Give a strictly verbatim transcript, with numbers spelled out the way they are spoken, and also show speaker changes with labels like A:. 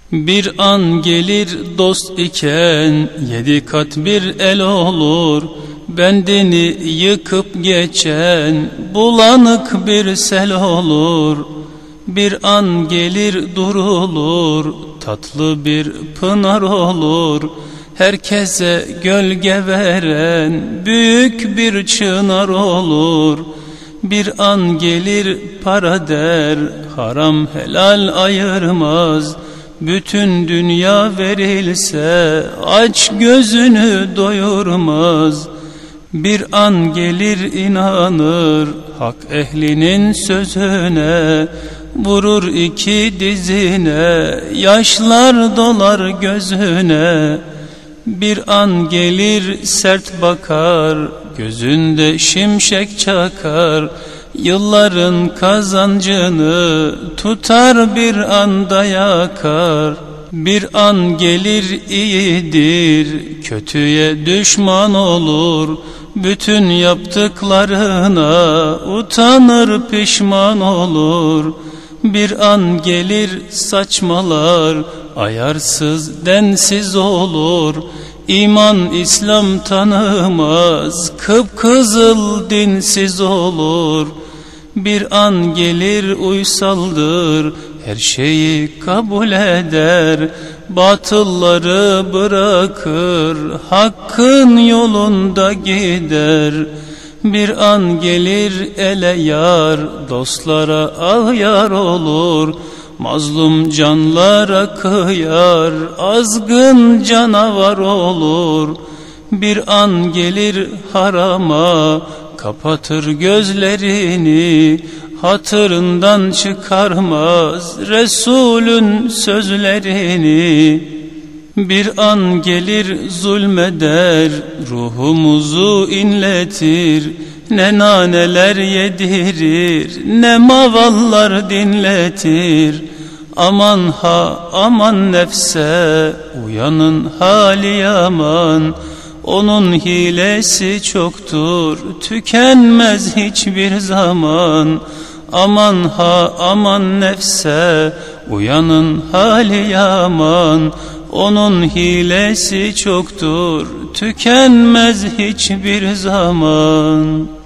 A: Bir an gelir dost iken yedi kat bir el olur. Bendini yıkıp geçen bulanık bir sel olur. Bir an gelir durulur, tatlı bir pınar olur. Herkese gölge veren büyük bir çınar olur. Bir an gelir para der, haram helal ayırmaz. Bütün dünya verilse aç gözünü doyurmaz. Bir an gelir inanır hak ehlinin sözüne. Vurur iki dizine, yaşlar dolar gözüne. Bir an gelir sert bakar, gözünde şimşek çakar. Yılların kazancını tutar bir anda yakar. Bir an gelir iyidir, kötüye düşman olur. Bütün yaptıklarına utanır pişman olur. Bir an gelir saçmalar, ayarsız densiz olur. İman İslam tanımaz, kıpkızıl dinsiz olur. Bir an gelir uysaldır, her şeyi kabul eder. Batılları bırakır, hakkın yolunda gider. Bir an gelir ele yar, dostlara ağyar olur. Mazlum canlara kıyar, azgın canavar olur. Bir an gelir harama, kapatır gözlerini. Hatırından çıkarmaz Resulün sözlerini. Bir an gelir zulmeder, ruhumuzu inletir. Ne naneler yedirir, ne mavallar dinletir. Aman ha aman nefse, uyanın hali yaman. Onun hilesi çoktur, tükenmez hiçbir zaman. Aman ha aman nefse, uyanın hali yaman. Onun hilesi çoktur, tükenmez hiçbir zaman.